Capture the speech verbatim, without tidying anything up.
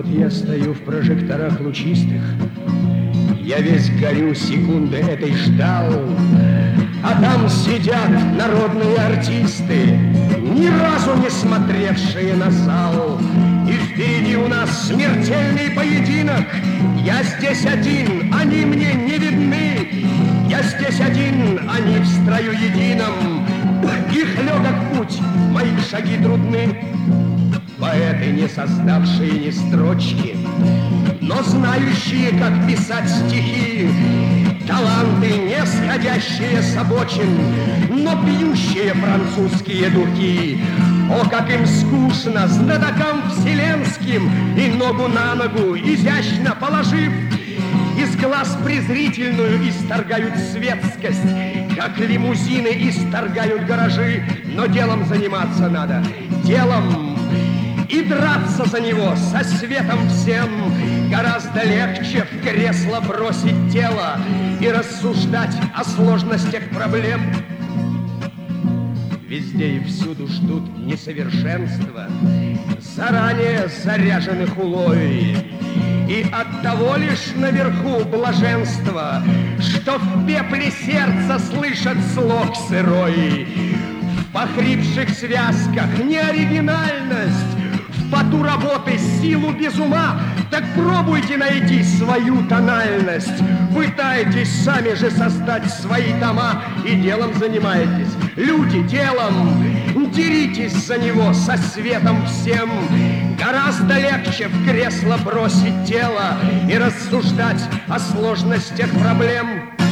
Вот я стою в прожекторах лучистых, я весь горю, секунды этой ждал, а там сидят народные артисты, ни разу не смотревшие на зал. И впереди у нас смертельный поединок. Я здесь один, они мне не видны. Я здесь один, они в строю едином. Их легок путь, мои шаги трудны. Поэты, не создавшие ни строчки, но знающие, как писать стихи. Таланты, не сходящие с обочин, но пьющие французские духи. О, как им скучно, знатокам вселенским, и ногу на ногу, изящно положив, из глаз презрительную исторгают светскость, как лимузины исторгают гаражи. Но делом заниматься надо, делом, и драться за него со светом всем. Гораздо легче в кресло бросить тело и рассуждать о сложностях проблем. Везде и всюду ждут несовершенства, заранее заряженных улой. И оттого лишь наверху блаженство, что в пепле сердца слышат слог сырой. В похрипших связках неоригинальность, в поту работы силу без ума. Так пробуйте найти свою тональность, пытайтесь сами же создать свои тома. И делом занимаетесь, люди, делом, деритесь за него со светом всем. Гораздо легче в кресло бросить тело и рассуждать о сложностях проблем.